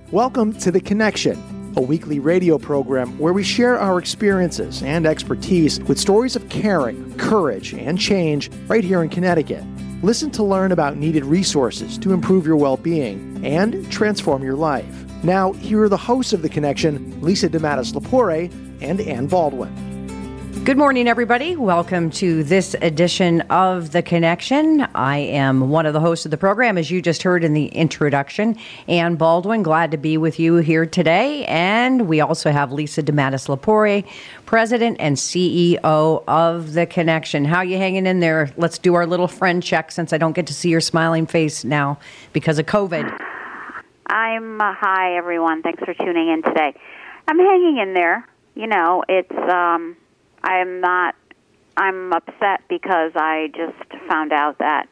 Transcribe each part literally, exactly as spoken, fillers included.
Welcome to The Connection, a weekly radio program where we share our experiences and expertise with stories of caring, courage, and change right here in Connecticut. Listen to learn about needed resources to improve your well-being and transform your life. Now, here are the hosts of The Connection, Lisa DeMatteis-Lepore and Ann Baldwin. Good morning, everybody. Welcome to this edition of The Connection. I am one of the hosts of the program, as you just heard in the introduction, Ann Baldwin. Glad to be with you here today. And we also have Lisa DeMatteis-Lepore, President and C E O of The Connection. How are you hanging in there? Let's do our little friend check since I don't get to see your smiling face now because of COVID. I'm, uh, hi, everyone. Thanks for tuning in today. I'm hanging in there. You know, it's... um. I'm not, I'm upset because I just found out that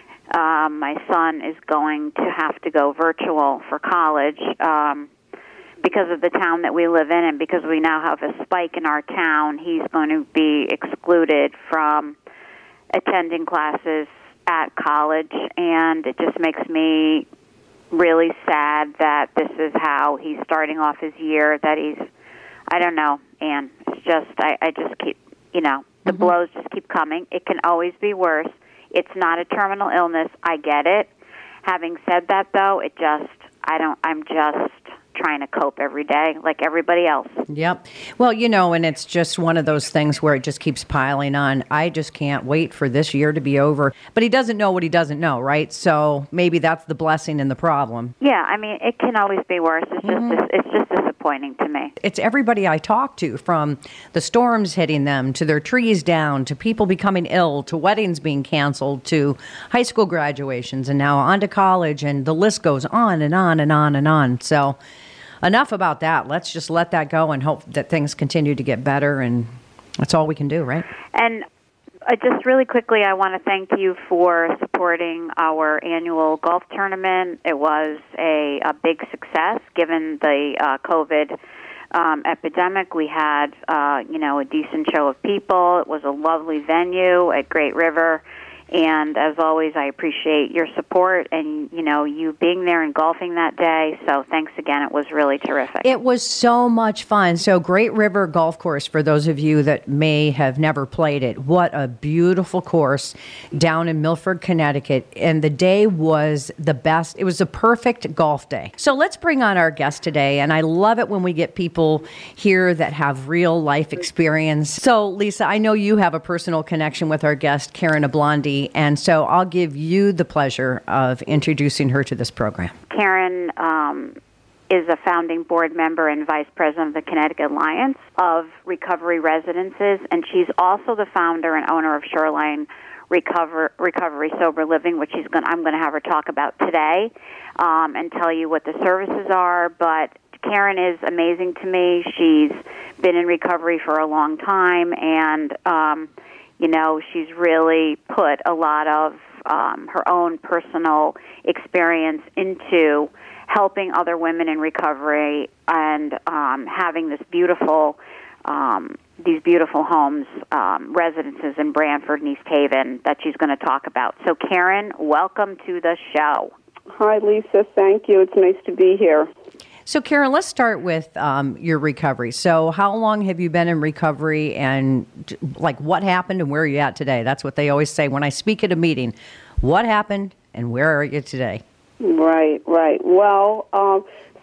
um, my son is going to have to go virtual for college um, because of the town that we live in, and because we now have a spike in our town, he's going to be excluded from attending classes at college, and it just makes me really sad that this is how he's starting off his year, that he's, I don't know, Ann. It's just, I, I just keep, you know, the mm-hmm. blows just keep coming. It can always be worse. It's not a terminal illness. I get it. Having said that, though, it just, I don't, I'm just trying to cope every day like everybody else. Yep. Well, you know, and it's just one of those things where it just keeps piling on. I just can't wait for this year to be over. But he doesn't know what he doesn't know, right? So maybe that's the blessing and the problem. Yeah, I mean, it can always be worse. It's mm-hmm. just it's just disappointing to me. It's everybody I talk to, from the storms hitting them, to their trees down, to people becoming ill, to weddings being canceled, to high school graduations, and now on to college, and the list goes on and on and on and on. So enough about that. Let's just let that go and hope that things continue to get better, and that's all we can do, right? And uh, just really quickly, I want to thank you for supporting our annual golf tournament. It was a, a big success given the uh, COVID um, epidemic. We had, uh, you know, a decent show of people. It was a lovely venue at Great River. And as always, I appreciate your support and, you know, you being there and golfing that day. So thanks again. It was really terrific. It was so much fun. So Great River Golf Course, for those of you that may have never played it, what a beautiful course down in Milford, Connecticut. And the day was the best. It was a perfect golf day. So let's bring on our guest today. And I love it when we get people here that have real life experience. So, Lisa, I know you have a personal connection with our guest, Karen Ablandi. And so I'll give you the pleasure of introducing her to this program. Karen um, is a founding board member and vice president of the Connecticut Alliance of Recovery Residences, and she's also the founder and owner of Shoreline Recover, Recovery Sober Living, which she's going I'm going to have her talk about today um, and tell you what the services are. But Karen is amazing to me. She's been in recovery for a long time, and um, you know, she's really put a lot of um, her own personal experience into helping other women in recovery and um, having this beautiful, um, these beautiful homes, um, residences in Branford and East Haven that she's going to talk about. So, Karen, welcome to the show. Hi, Lisa. Thank you. It's nice to be here. So, Karen, let's start with um, your recovery. So how long have you been in recovery, and like what happened and where are you at today? That's what they always say when I speak at a meeting. What happened and where are you today? Right, right. Well, um,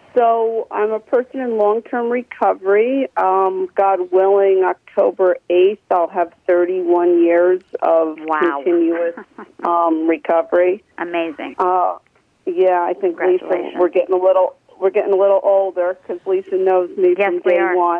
so I'm a person in long-term recovery. Um, God willing, October eighth, I'll have thirty-one years of wow. continuous um, recovery. Amazing. Uh, yeah, I think, Lisa, we're getting a little... We're getting a little older because Lisa knows me yes, from day one.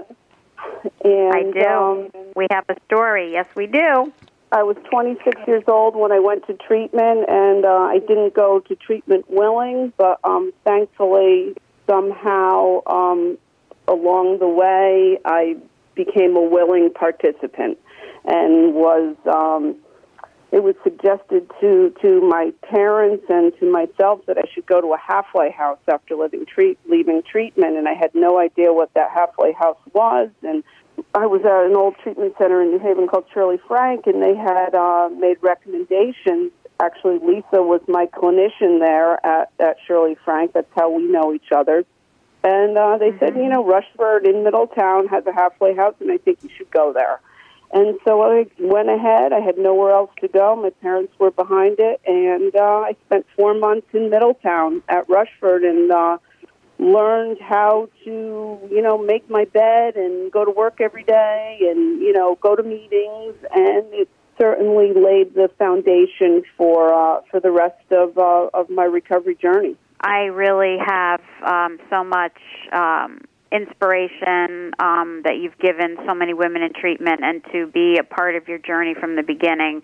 And, I do. Um, we have a story. Yes, we do. I was twenty-six years old when I went to treatment, and uh, I didn't go to treatment willing, but um, thankfully, somehow, um, along the way, I became a willing participant and was... Um, It was suggested to, to my parents and to myself that I should go to a halfway house after leaving, treat, leaving treatment, and I had no idea what that halfway house was. And I was at an old treatment center in New Haven called Shirley Frank, and they had uh, made recommendations. Actually, Lisa was my clinician there at, at Shirley Frank. That's how we know each other. And uh, they mm-hmm. said, you know, Rushford in Middletown has a halfway house, and I think you should go there. And so I went ahead. I had nowhere else to go. My parents were behind it, and uh, I spent four months in Middletown at Rushford and uh, learned how to, you know, make my bed and go to work every day and, you know, go to meetings. And it certainly laid the foundation for uh, for the rest of uh, of my recovery journey. I really have um, so much um, inspiration um, that you've given so many women in treatment, and to be a part of your journey from the beginning.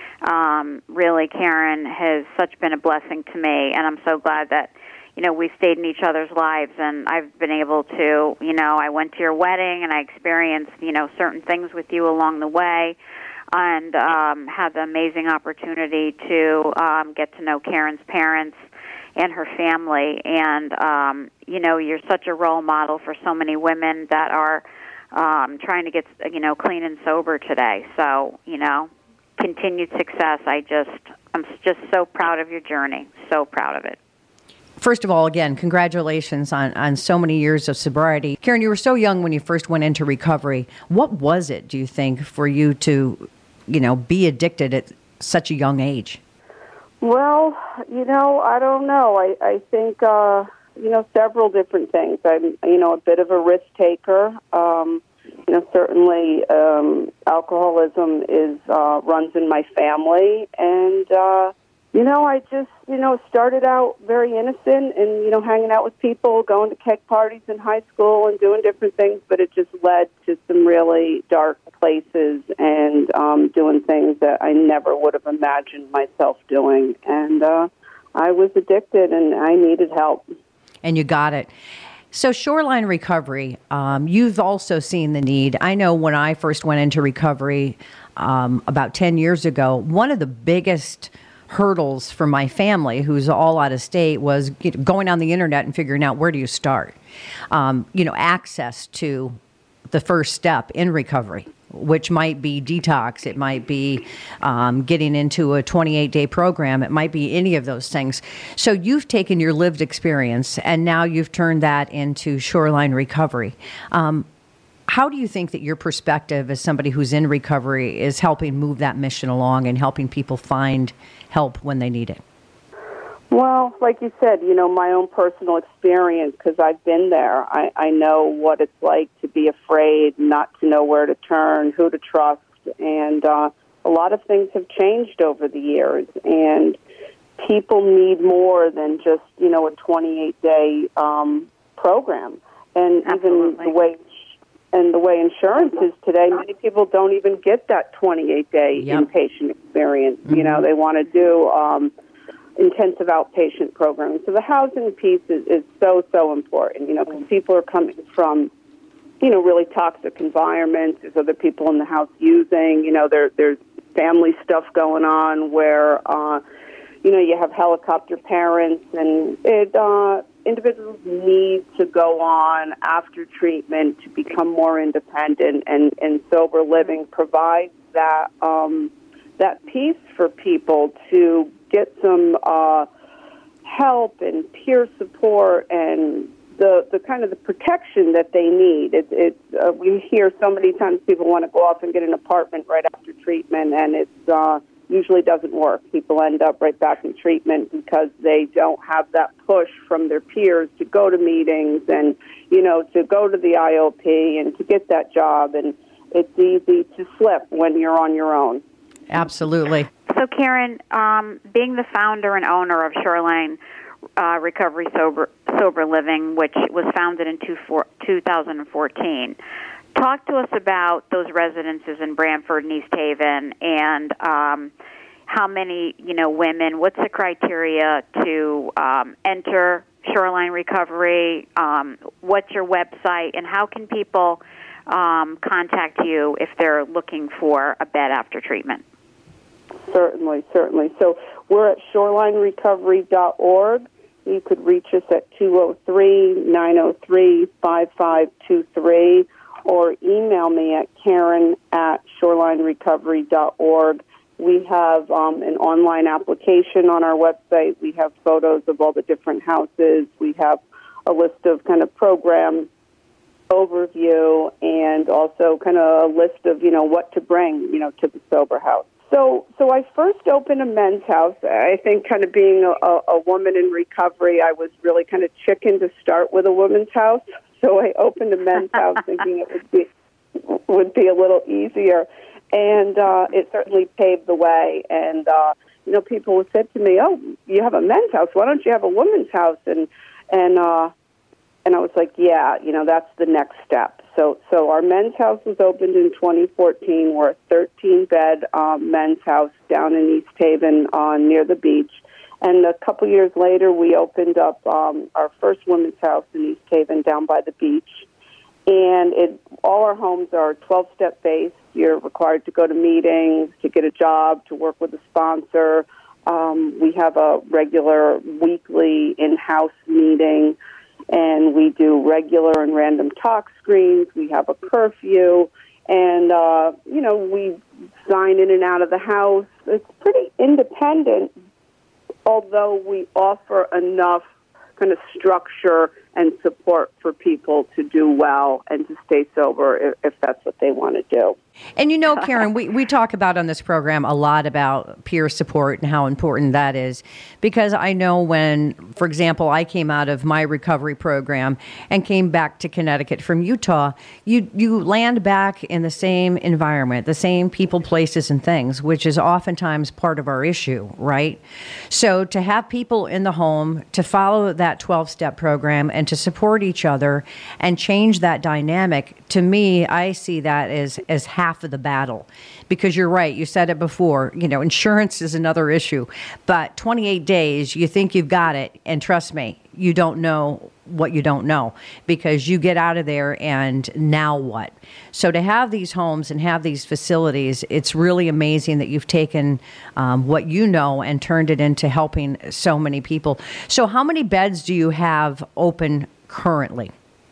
Um, really, Karen, has such been a blessing to me, and I'm so glad that, you know, we stayed in each other's lives, and I've been able to, you know, I went to your wedding, and I experienced, you know, certain things with you along the way, and um, had the amazing opportunity to um, get to know Karen's parents and her family. And, um, you know, you're such a role model for so many women that are um, trying to get, you know, clean and sober today. So, you know, continued success. I just, I'm just so proud of your journey, so proud of it. First of all, again, congratulations on, on so many years of sobriety. Karen, you were so young when you first went into recovery. What was it, do you think, for you to, you know, be addicted at such a young age? Well, you know, I don't know. I, I think, uh, you know, several different things. I'm, you know, a bit of a risk taker. Um, you know, certainly um, alcoholism is uh, runs in my family. And, uh, you know, I just, you know, started out very innocent and, you know, hanging out with people, going to keg parties in high school and doing different things, but it just led to some really dark places and um, doing things that I never would have imagined myself doing. And uh, I was addicted and I needed help. And you got it. So Shoreline Recovery, um, you've also seen the need. I know when I first went into recovery um, about ten years ago, one of the biggest hurdles for my family, who's all out of state, was going on the internet and figuring out where do you start. Um, you know, access to the first step in recovery, which might be detox, it might be um, getting into a twenty-eight day program, it might be any of those things. So you've taken your lived experience and now you've turned that into Shoreline Recovery. Um, How do you think that your perspective as somebody who's in recovery is helping move that mission along and helping people find help when they need it? Well, like you said, you know, my own personal experience, because I've been there. I, I know what it's like to be afraid, not to know where to turn, who to trust, and uh, a lot of things have changed over the years, and people need more than just, you know, a twenty-eight day um, program. And Absolutely. Even the way and the way insurance is today, many people don't even get that twenty-eight day yep. inpatient experience. Mm-hmm. You know, they want to do um, intensive outpatient programming. So the housing piece is, is so, so important, you know, because people are coming from, you know, really toxic environments. There's other people in the house using, you know, there, there's family stuff going on where, uh, you know, you have helicopter parents, and it uh, individuals need to go on after treatment to become more independent, and, and sober living provides that um, that piece for people to get some uh, help and peer support and the, the kind of the protection that they need. It, it, uh, we hear so many times people want to go off and get an apartment right after treatment, and it's uh, usually doesn't work. People end up right back in treatment because they don't have that push from their peers to go to meetings and, you know, to go to the I O P and to get that job. And it's easy to slip when you're on your own. Absolutely. So, Karen, um, being the founder and owner of Shoreline uh, Recovery Sober, Sober Living, which was founded in two, four, two thousand fourteen, talk to us about those residences in Brantford and East Haven, and um, how many, you know, women, what's the criteria to um, enter Shoreline Recovery, um, what's your website, and how can people um, contact you if they're looking for a bed after treatment? Certainly, certainly. So we're at shoreline recovery dot org. You could reach us at two oh three, nine oh three, five five two three or email me at Karen at shoreline recovery dot org. We have um, an online application on our website. We have photos of all the different houses. We have a list of kind of program overview and also kind of a list of, you know, what to bring, you know, to the sober house. So, so I first opened a men's house. I think kind of being a, a woman in recovery, I was really kind of chicken to start with a women's house. So I opened a men's house thinking it would be would be a little easier, and uh, it certainly paved the way. And uh, you know, people said to me, "Oh, you have a men's house. Why don't you have a women's house?" And and uh, and I was like, "Yeah, you know, that's the next step." So, so our men's house was opened in twenty fourteen. We're a thirteen-bed um, men's house down in East Haven, uh, near the beach. And a couple years later, we opened up um, our first women's house in East Haven down by the beach. And it, all our homes are twelve-step based. You're required to go to meetings, to get a job, to work with a sponsor. Um, we have a regular weekly in-house meeting, and we do regular and random talk screens. We have a curfew, and, uh, you know, we sign in and out of the house. It's pretty independent, although we offer enough kind of structure and support for people to do well and to stay sober if, if that's what they want to do. And you know, Karen, we, we talk about on this program a lot about peer support and how important that is, because I know when, for example, I came out of my recovery program and came back to Connecticut from Utah, you you land back in the same environment, the same people, places, and things, which is oftentimes part of our issue, right? So to have people in the home, to follow that twelve-step program and to support each other and change that dynamic, to me, I see that as, as half of the battle. Because you're right, you said it before, you know, insurance is another issue. But twenty-eight days, you think you've got it, and trust me, you don't know what you don't know, because you get out of there and now what? So to have these homes and have these facilities, it's really amazing that you've taken um, what you know and turned it into helping so many people. So how many beds do you have open currently?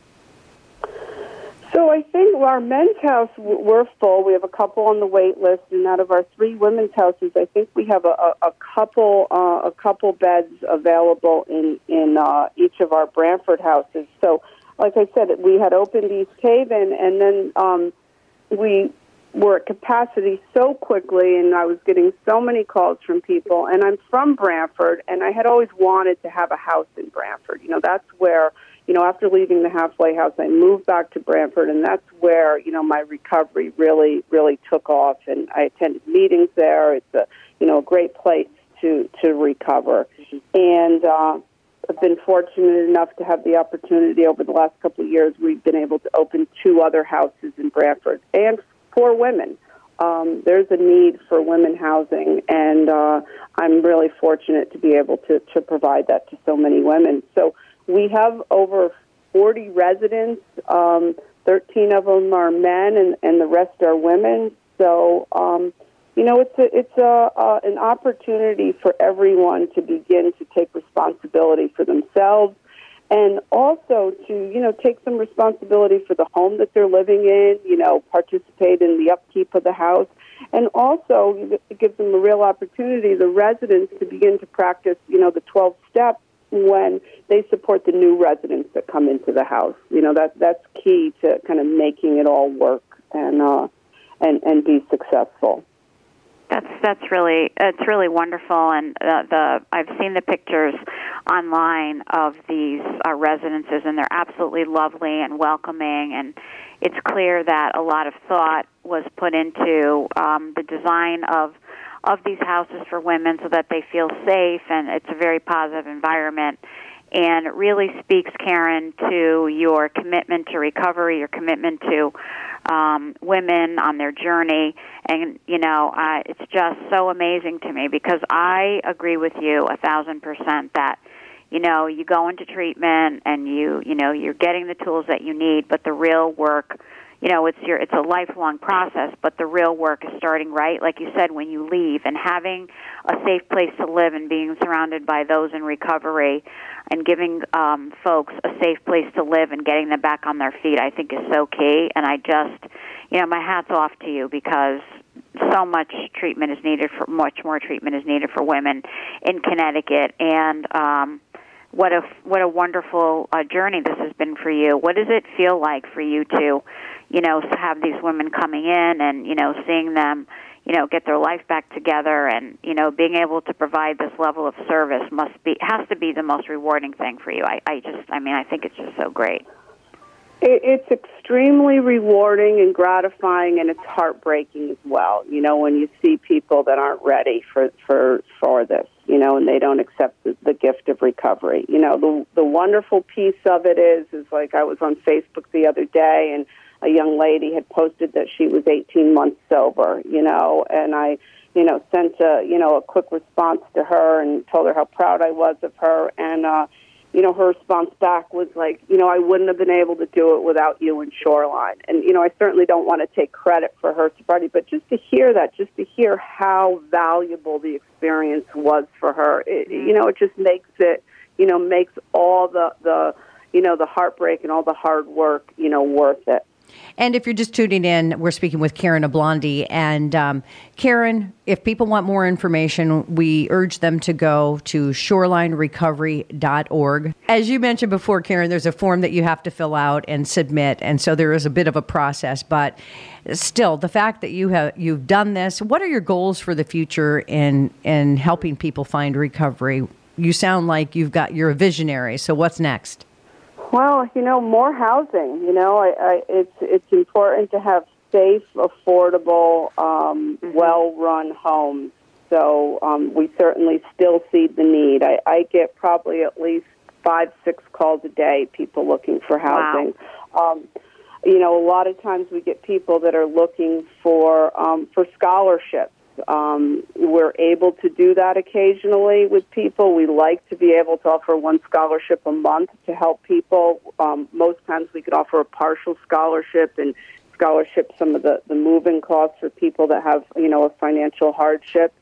So I think our men's house, we're full. We have a couple on the wait list, and out of our three women's houses, I think we have a, a, a couple uh, a couple beds available in in uh, each of our Branford houses. So, like I said, we had opened East Haven, and then um, we were at capacity so quickly, and I was getting so many calls from people. And I'm from Branford, and I had always wanted to have a house in Branford. You know, that's where. You know, after leaving the halfway house, I moved back to Branford, and that's where, you know, my recovery really, really took off. And I attended meetings there. It's a, you know, a great place to, to recover. And uh, I've been fortunate enough to have the opportunity over the last couple of years. We've been able to open two other houses in Branford, and for women. Um, there's a need for women housing, and uh, I'm really fortunate to be able to, to provide that to so many women. So we have over forty residents. Um, thirteen of them are men, and, and the rest are women. So, um, you know, it's a, it's a, uh, an opportunity for everyone to begin to take responsibility for themselves, and also to, you know, take some responsibility for the home that they're living in. You know, participate in the upkeep of the house, and also it gives them a real opportunity, the residents, to begin to practice, you know, the twelve steps. When they support the new residents that come into the house. You know, that that's key to kind of making it all work and uh, and and be successful. That's that's really it's really wonderful, and uh, the I've seen the pictures online of these uh, residences, and they're absolutely lovely and welcoming, and it's clear that a lot of thought was put into um, the design of of these houses for women so that they feel safe, and it's a very positive environment. And it really speaks, Karen, to your commitment to recovery, your commitment to um, women on their journey. And, you know, uh, it's just so amazing to me, because I agree with you a thousand percent that, you know, you go into treatment and you, you know, you're getting the tools that you need, but the real work, you know, it's your it's a lifelong process, but the real work is starting right, like you said, when you leave, and having a safe place to live and being surrounded by those in recovery and giving um, folks a safe place to live and getting them back on their feet, I think is so key. And I just, you know, my hat's off to you, because so much treatment is needed for much more treatment is needed for women in Connecticut. And um, what a what a wonderful uh, journey this has been for you. What does it feel like for you to, you know, have these women coming in and, you know, seeing them, you know, get their life back together, and, you know, being able to provide this level of service must be has to be the most rewarding thing for you. I, I just, I mean, I think it's just so great. It's extremely rewarding and gratifying, and it's heartbreaking as well. You know, when you see people that aren't ready for for for this, you know, and they don't accept the, the gift of recovery. You know, the the wonderful piece of it is, is like I was on Facebook the other day, and a young lady had posted that she was eighteen months sober. You know, and I, you know, sent a you know a quick response to her and told her how proud I was of her, and uh, you know, her response back was like, you know, I wouldn't have been able to do it without you and Shoreline. And, you know, I certainly don't want to take credit for her sobriety, but just to hear that, just to hear how valuable the experience was for her, it, you know, it just makes it, you know, makes all the, the, you know, the heartbreak and all the hard work, you know, worth it. And if you're just tuning in, we're speaking with Karen Ablandi. And um, Karen, if people want more information, we urge them to go to shoreline recovery dot org. As you mentioned before, Karen, there's a form that you have to fill out and submit. And so there is a bit of a process. But still, the fact that you have, you've done this, what are your goals for the future in, in helping people find recovery? You sound like you've got, you're a visionary. So what's next? Well, you know, more housing. You know, I, I, it's it's important to have safe, affordable, um, mm-hmm. well-run homes. So um, we certainly still see the need. I, I get probably at least five, six calls a day, people looking for housing. Wow. Um, you know, a lot of times we get people that are looking for um, for scholarships. Um, we're able to do that occasionally with people. We like to be able to offer one scholarship a month to help people. Um, most times we could offer a partial scholarship and scholarship some of the, the moving costs for people that have, you know, a financial hardship.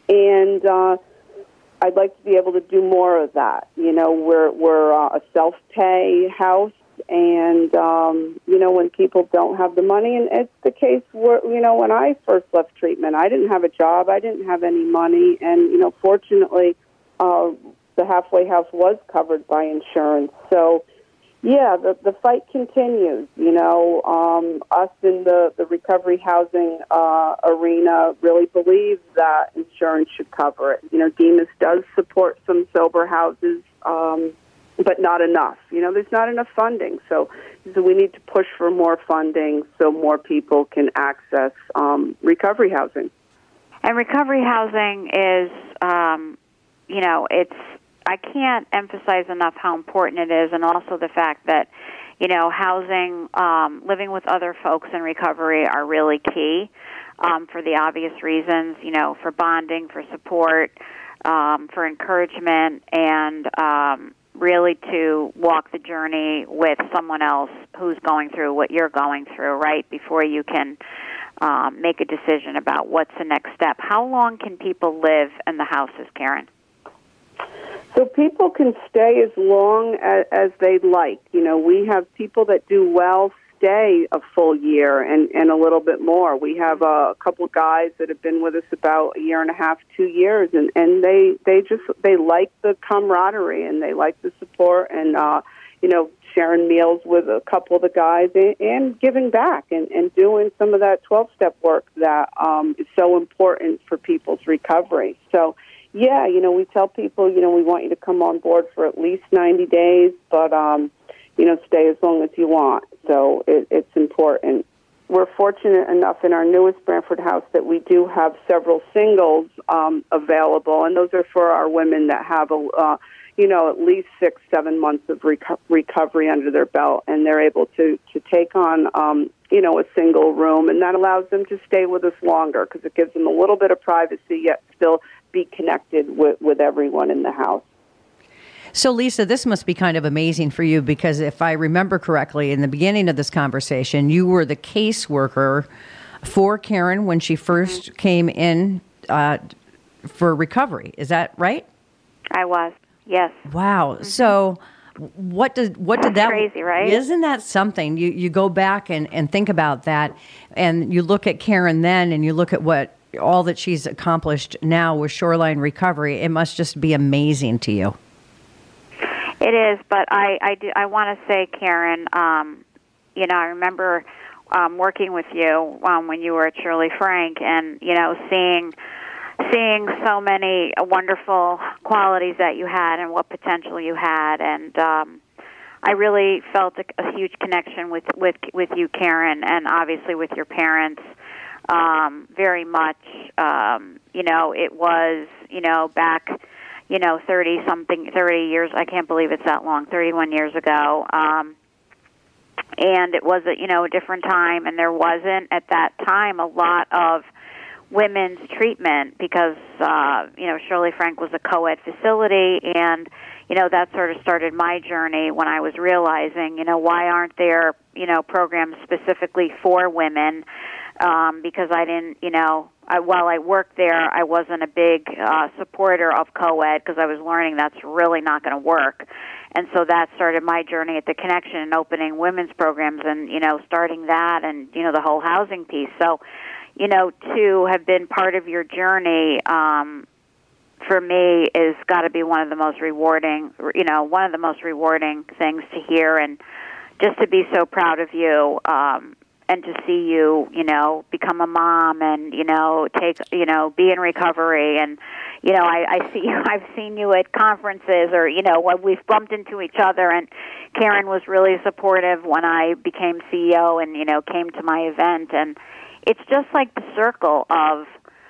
And uh, I'd like to be able to do more of that. You know, we're, we're uh, a self-pay house. And, um, you know, when people don't have the money, and it's the case where, you know, when I first left treatment, I didn't have a job, I didn't have any money, and, you know, fortunately, uh, the halfway house was covered by insurance. So, yeah, the, the fight continues, you know. Um, us in the, the recovery housing uh, arena really believe that insurance should cover it. You know, Demas does support some sober houses, um but not enough. You know, there's not enough funding. So, so we need to push for more funding so more people can access um, recovery housing. And recovery housing is, um, you know, it's, I can't emphasize enough how important it is, and also the fact that, you know, housing, um, living with other folks in recovery are really key um, for the obvious reasons, you know, for bonding, for support, um, for encouragement, and um really to walk the journey with someone else who's going through what you're going through, right, before you can um, make a decision about what's the next step. How long can people live in the houses, Karen? So people can stay as long as, as they'd like. You know, we have people that do well stay a full year and, and a little bit more. We have a couple of guys that have been with us about a year and a half, two years, and, and they, they just, they like the camaraderie and they like the support and, uh, you know, sharing meals with a couple of the guys and, and giving back and, and doing some of that twelve-step work that um, is so important for people's recovery. So, yeah, you know, we tell people, you know, we want you to come on board for at least ninety days, but, um, you know, stay as long as you want. So it, it's important. We're fortunate enough in our newest Branford house that we do have several singles um, available, and those are for our women that have, a, uh, you know, at least six, seven months of reco- recovery under their belt, and they're able to, to take on, um, you know, a single room, and that allows them to stay with us longer because it gives them a little bit of privacy, yet still be connected with, with everyone in the house. So, Lisa, this must be kind of amazing for you because if I remember correctly, in the beginning of this conversation, you were the caseworker for Karen when she first came in uh, for recovery. Is that right? I was, yes. Wow. Mm-hmm. So what did what did that... Crazy, right? Isn't that something? You, you go back and, and think about that, and you look at Karen then, and you look at what all that she's accomplished now with Shoreline Recovery. It must just be amazing to you. It is, but I I, do, I want to say, Karen, um, you know, I remember um, working with you um, when you were at Shirley Frank, and you know, seeing seeing so many wonderful qualities that you had and what potential you had, and um, I really felt a, a huge connection with, with with you, Karen, and obviously with your parents. Um, very much, um, you know, it was, you know, back, you know, thirty something, thirty years. I can't believe it's that long. thirty-one years ago. Um, and it was a, you know, a different time, and there wasn't at that time a lot of women's treatment because, uh, you know, Shirley Frank was a co-ed facility, and, you know, that sort of started my journey when I was realizing, you know, why aren't there, you know, programs specifically for women? Um, because I didn't, you know, I, while I worked there, I wasn't a big uh, supporter of co-ed because I was learning that's really not going to work. And so that started my journey at the Connection and opening women's programs and, you know, starting that and, you know, the whole housing piece. So, you know, to have been part of your journey, um, for me, is got to be one of the most rewarding, you know, one of the most rewarding things to hear, and just to be so proud of you, um, and to see you, you know, become a mom and, you know, take, you know, be in recovery. And, you know, I, I see you, I've seen you at conferences or, you know, when we've bumped into each other, and Karen was really supportive when I became C E O and, you know, came to my event. And it's just like the circle of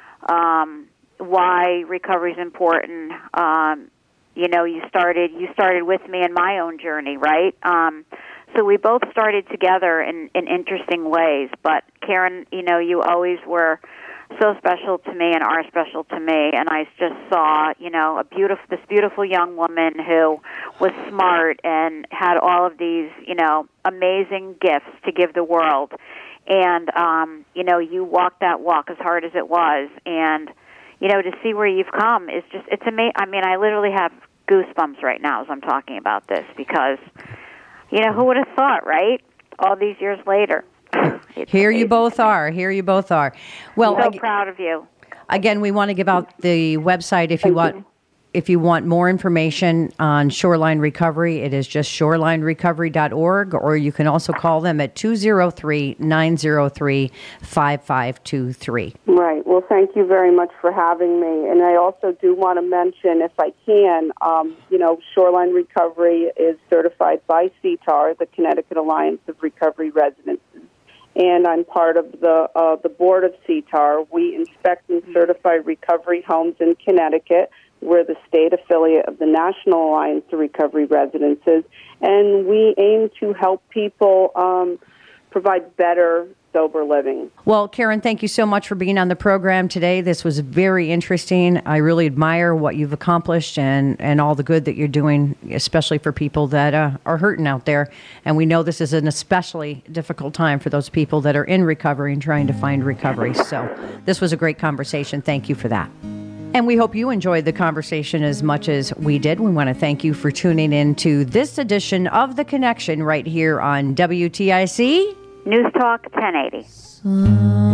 um, why recovery is important. Um, you know, you started you started with me in my own journey, right? Um, so we both started together in, in interesting ways. But Karen, you know, you always were so special to me and are special to me. And I just saw, you know, a beautiful this beautiful young woman who was smart and had all of these, you know, amazing gifts to give the world. And, um, you know, you walked that walk as hard as it was. And, you know, to see where you've come is just, it's amazing. I mean, I literally have goosebumps right now as I'm talking about this because, you know, who would have thought, right? All these years later. It's Here amazing. you both are. Here you both are. Well, I'm so ag- proud of you. again, we want to give out the website if you want. If you want more information on Shoreline Recovery, it is just shoreline recovery dot org, or you can also call them at two oh three, nine oh three, five five two three. Right. Well, thank you very much for having me. And I also do want to mention, if I can, um, you know, Shoreline Recovery is certified by C T A R, the Connecticut Alliance of Recovery Residences. And I'm part of the uh, the board of C T A R. We inspect and certify recovery homes in Connecticut. We're the state affiliate of the National Alliance of Recovery Residences, and we aim to help people um, provide better, sober living. Well, Karen, thank you so much for being on the program today. This was very interesting. I really admire what you've accomplished and, and all the good that you're doing, especially for people that uh, are hurting out there. And we know this is an especially difficult time for those people that are in recovery and trying to find recovery. So this was a great conversation. Thank you for that. And we hope you enjoyed the conversation as much as we did. We want to thank you for tuning in to this edition of The Connection right here on W T I C News Talk ten eighty.